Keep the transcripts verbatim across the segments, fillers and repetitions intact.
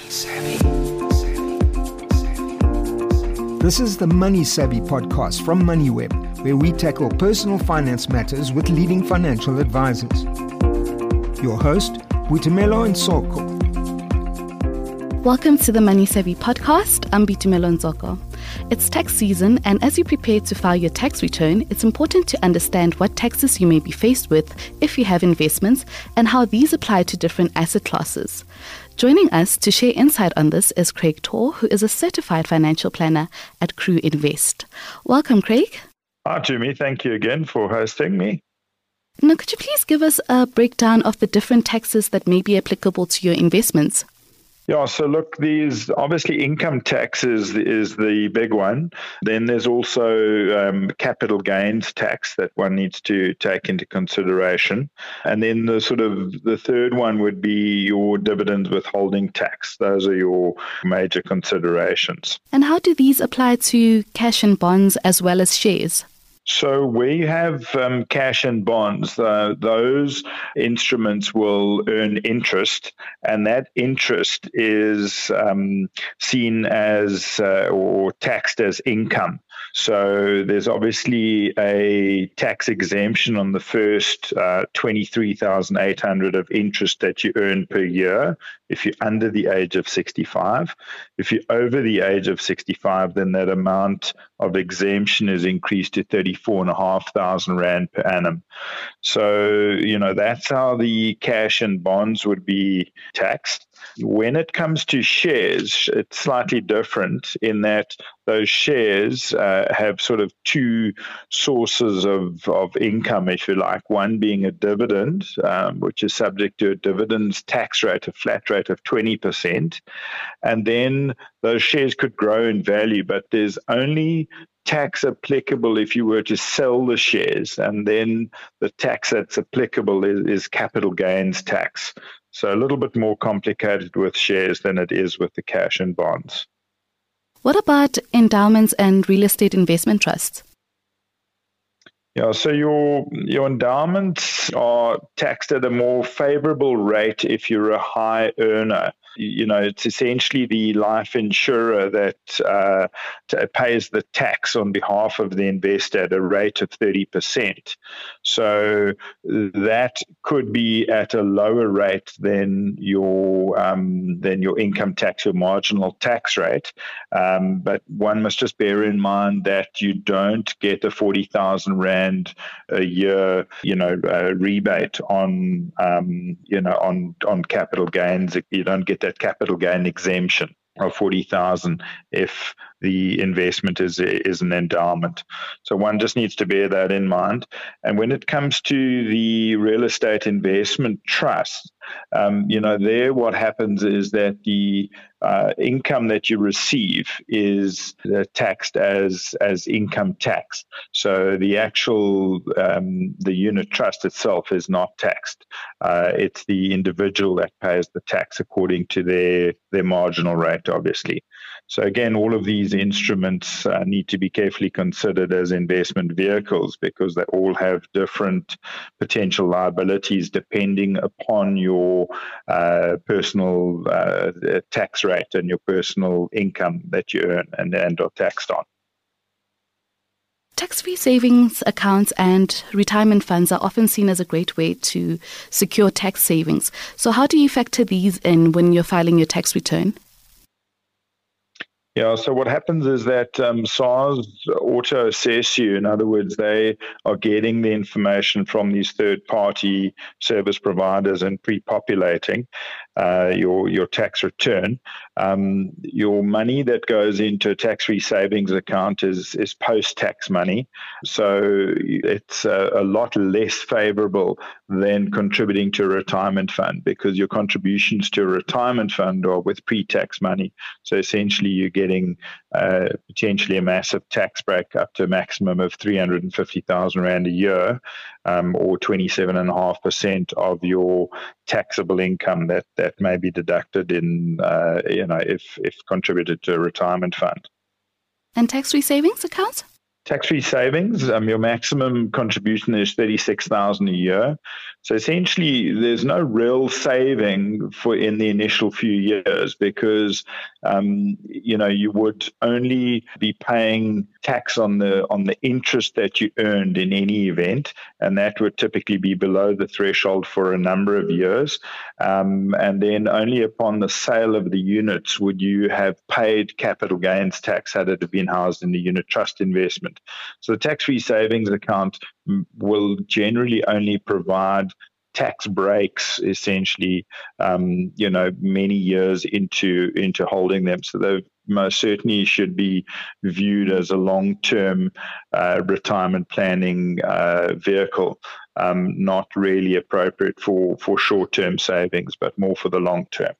This is the Money Savvy podcast from MoneyWeb, where we tackle personal finance matters with leading financial advisors. Your host, Boitumelo Nzoko. Welcome to the Money Savvy podcast. I'm Boitumelo Nzoko. It's tax season, and as you prepare to file your tax return, it's important to understand what taxes you may be faced with if you have investments and how these apply to different asset classes. Joining us to share insight on this is Craig Tor, who is a certified financial planner at Crew Invest. Welcome, Craig. Hi, Jimmy. Thank you again for hosting me. Now, could you please give us a breakdown of the different taxes that may be applicable to your investments? Yeah, so look, these obviously income tax is, is the big one. Then there's also um, capital gains tax that one needs to take into consideration. And then the sort of the third one would be your dividend withholding tax. Those are your major considerations. And how do these apply to cash and bonds as well as shares? So we have um, cash and bonds. Uh, those instruments will earn interest, and that interest is um, seen as uh, or taxed as income. So there's obviously a tax exemption on the first uh, twenty-three thousand eight hundred of interest that you earn per year if you're under the age of sixty-five. If you're over the age of sixty-five, then that amount of exemption is increased to thirty-four thousand five hundred rand per annum. So, you know, that's how the cash and bonds would be taxed. When it comes to shares, it's slightly different in that those shares uh, have sort of two sources of, of income, if you like, one being a dividend, um, which is subject to a dividends tax rate, a flat rate of twenty percent. And then those shares could grow in value, but there's only tax applicable if you were to sell the shares, and then the tax that's applicable is, is capital gains tax. So a little bit more complicated with shares than it is with the cash and bonds. What about endowments and real estate investment trusts? Yeah, so your your endowments are taxed at a more favorable rate if you're a high earner. You know, it's essentially the life insurer that uh, t- pays the tax on behalf of the investor at a rate of thirty percent. So that could be at a lower rate than your um, than your income tax, your marginal tax rate. Um, but one must just bear in mind that you don't get a forty thousand rand a year, you know, uh, rebate on, um, you know, on on capital gains. You don't get that capital gain exemption of forty thousand if the investment is is an endowment. So one just needs to bear that in mind. And when it comes to the real estate investment trust, um, you know, there what happens is that the uh, income that you receive is uh, taxed as as income tax. So the actual um, the unit trust itself is not taxed. Uh, it's the individual that pays the tax according to their their marginal rate, obviously. So again, all of these instruments uh, need to be carefully considered as investment vehicles because they all have different potential liabilities depending upon your uh, personal uh, tax rate and your personal income that you earn and, and are taxed on. Tax-free savings accounts and retirement funds are often seen as a great way to secure tax savings. So how do you factor these in when you're filing your tax return? Yeah, so what happens is that um, SARS auto-assess you. In other words, they are getting the information from these third-party service providers and pre-populating uh, your your tax return. Um, your money that goes into a tax-free savings account is is post-tax money, so it's a, a lot less favorable than contributing to a retirement fund because your contributions to a retirement fund are with pre-tax money. So essentially, you're getting uh, potentially a massive tax break up to a maximum of three hundred fifty thousand rand a year, um, or twenty-seven point five percent of your taxable income that, that may be deducted in, uh, you know, if, if contributed to a retirement fund. And tax-free savings accounts? Tax-free savings, um, your maximum contribution is thirty-six thousand dollars a year. So essentially, there's no real saving for in the initial few years because, um, you know, you would only be paying tax on the on the interest that you earned in any event, and that would typically be below the threshold for a number of years. Um, and then only upon the sale of the units would you have paid capital gains tax had it been housed in the unit trust investment. So the tax-free savings account will generally only provide tax breaks, essentially, um, you know, many years into into holding them. So they most certainly should be viewed as a long-term uh, retirement planning uh, vehicle, um, not really appropriate for, for short-term savings, but more for the long term.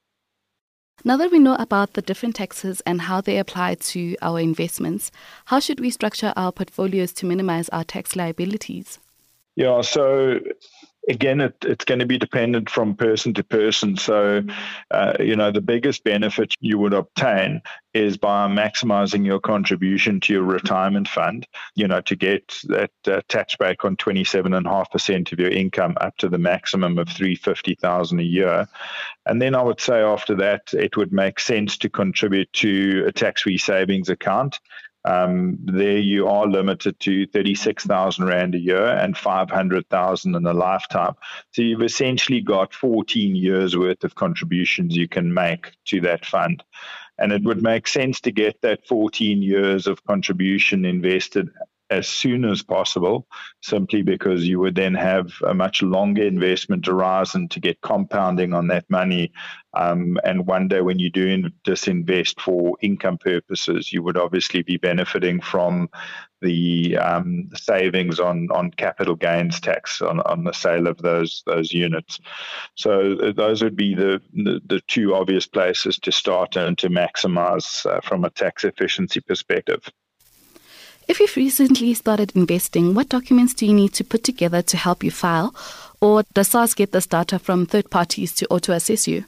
Now that we know about the different taxes and how they apply to our investments, how should we structure our portfolios to minimize our tax liabilities? Yeah, so again, it, it's going to be dependent from person to person. So, uh, you know, the biggest benefit you would obtain is by maximizing your contribution to your retirement fund, you know, to get that uh, tax break on twenty-seven point five percent of your income up to the maximum of three hundred fifty thousand dollars a year. And then I would say after that, it would make sense to contribute to a tax-free savings account. Um, there you are limited to thirty-six thousand rand a year and five hundred thousand in a lifetime. So you've essentially got fourteen years worth of contributions you can make to that fund. And it would make sense to get that fourteen years of contribution invested as soon as possible, simply because you would then have a much longer investment horizon to get compounding on that money. Um, and one day when you do disinvest for income purposes, you would obviously be benefiting from the um, savings on, on capital gains tax on, on the sale of those those units. So those would be the, the, the two obvious places to start and to maximize uh, from a tax efficiency perspective. If you've recently started investing, what documents do you need to put together to help you file? Or does SARS get this data from third parties to auto-assess you?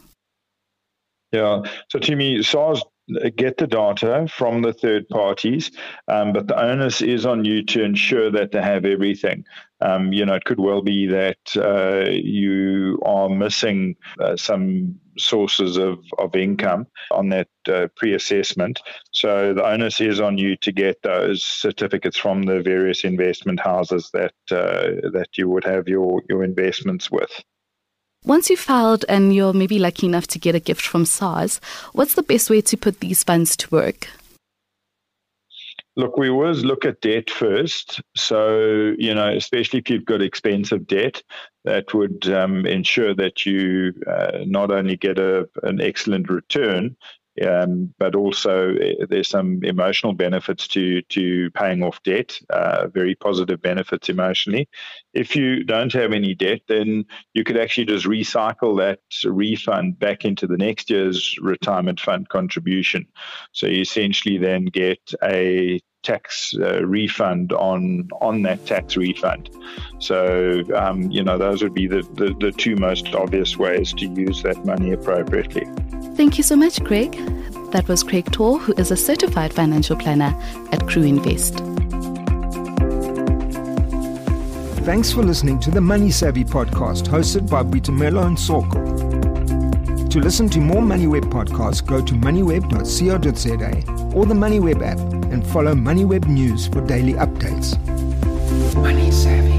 Yeah, so to me, SARS get the data from the third parties, um, but the onus is on you to ensure that they have everything. Um, you know, it could well be that uh, you are missing uh, some sources of, of income on that uh, pre-assessment. So the onus is on you to get those certificates from the various investment houses that uh, that you would have your, your investments with. Once you've filed and you're maybe lucky enough to get a gift from SARS, what's the best way to put these funds to work? Look, we always look at debt first. So, you know, especially if you've got expensive debt, that would um, ensure that you uh, not only get a, an excellent return, um, but also there's some emotional benefits to, to paying off debt, uh, very positive benefits emotionally. If you don't have any debt, then you could actually just recycle that refund back into the next year's retirement fund contribution. So you essentially then get a tax uh, refund on on that tax refund. So, um, you know, those would be the, the, the two most obvious ways to use that money appropriately. Thank you so much, Craig. That was Craig Torr, who is a certified financial planner at Crew Invest. Thanks for listening to the Money Savvy podcast hosted by Boitumelo Nsoko. To listen to more MoneyWeb podcasts, go to moneyweb dot co dot za or the MoneyWeb app and follow MoneyWeb News for daily updates. Money Savvy.